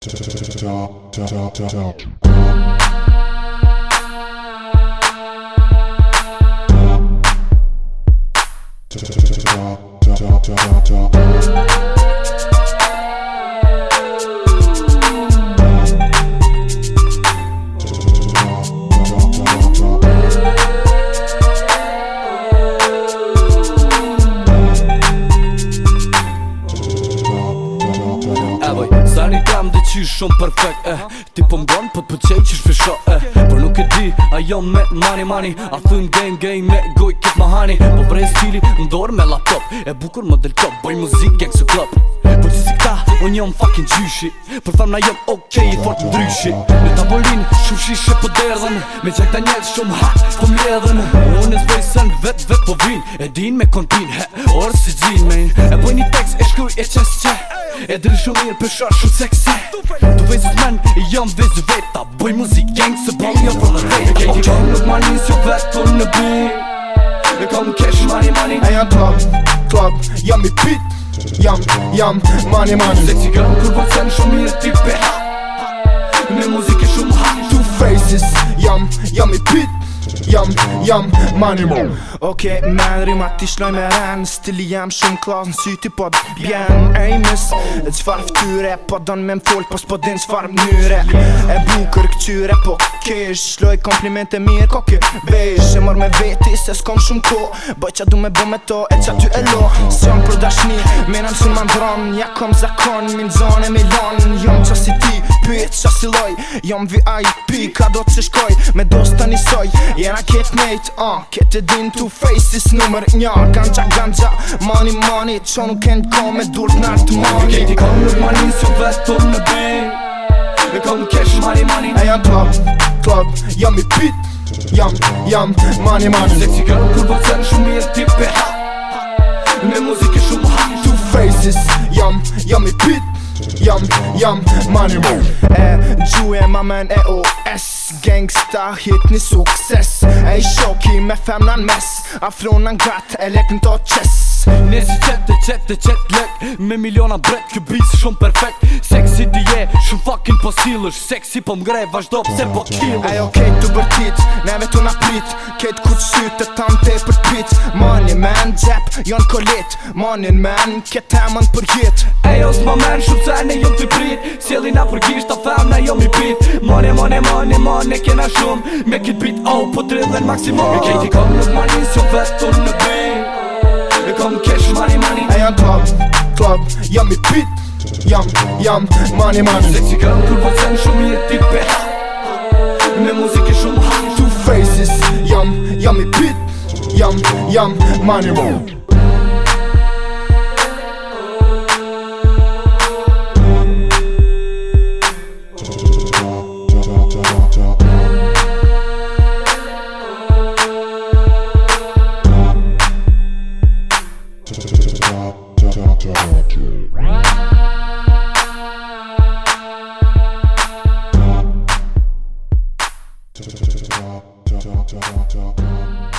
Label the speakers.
Speaker 1: Zani kam dhe qysh shumë perfekt Ti po m'gon po t'pëqej qysh visho Por nuk e di, a jom me money A thun gang me goj kit mahani Po prej stili m'dor me laptop E bukur model top, boj muzik gang su club Po që si këta, unë jom fucking gjyshi Për famna jom okej, i fort m'dryshi Në tabolin, shumë shishe po derdhen Me gjak ta njetë shumë hak, po m'ledhen Unë e zboj sen vet po vin E din me kontin, orë si gjin me E boj një tekst, e shkruj e qes qe E dri shumë mirë për shar shumë seksi Tu vejzit men, jam vejzit veta Boj muzik gang se bom jo për dhe vejt Kejti kom nuk ma njës jo vetë në bi E kom cash money E jam club, jam i pit Jam money Seksi girl kur boj sen shumë mirë ti beha Me muzik e shumë ha Two faces, jam i pit Jam money
Speaker 2: Okej, men rima ti shloj me ren Stili jam shumë klas në syti po t'bjen Ejmis, qfar ftyre Po don me m'foll po s'po din qfar m'nyre E bukër këqyre po kesh Shloj komplimente mirë ko kë vesh E mor me veti se s'kom shumë ko Boj qa du me bo me to e qa ty e lo S'jom për dashni, menam si m'andron Ja kom zakon, min zone Milan Jom qa si ti, pyet qa si loj Jom VIP, ka do që shkoj Me dosta njësoj Jena ket nejt, ket e din Two faces numër një Ganja, money Qo nuk e n'ko me dur t'nart money
Speaker 1: Kejti kom nuk ma njës jo vetë në bi E kom cash money
Speaker 2: E jam club, jam i pit Jam money
Speaker 1: Seksi girl kur boj sen shumë mirë ti beha Me muzik e shumë ha
Speaker 2: Two faces, jam i pit Jam money E gjuje ma men EOS Gangsta hit një sukses E i shoki me femna n'mes Afrona n'grat e lek n'to qes
Speaker 1: Nesi qet lek Me miliona bret kë bis shumë perfekt Seksi ti je shumë fucking po s'illësh Seksi po m'grej vazhdo pse po t'killësh
Speaker 2: Ajo kejt t'u bërtit, neve t'u naprit Kejt ku t'syt e tam te për t'pit Money man, gjep, jon kolit Money man, ket temën për jet
Speaker 1: Ejo s'ma men shumë se ne jom t'i prit Sjeli na për gisht ta fem na jom i pit Money kena shumë Me kit beat po t'rillen maksimum E kejti kom nuk ma njës jo vetë në bi E kom cash money
Speaker 2: E jam club, jam i pit Jam money
Speaker 1: Seksi girl kur boj sen shumë mirë ti beha Me muzik e shumë ha
Speaker 2: Two faces, jam i pit Jam money
Speaker 3: Top.